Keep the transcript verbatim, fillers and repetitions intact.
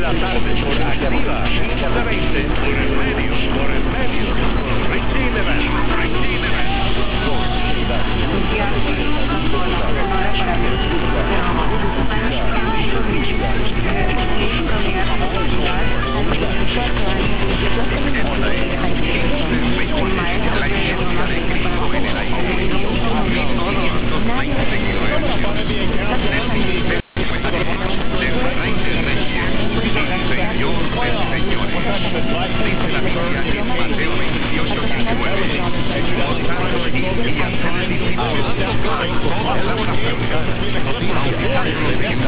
la tarde por Activa quince veinte. Por el medio, por el medio. Richie Level, Richie Level. Para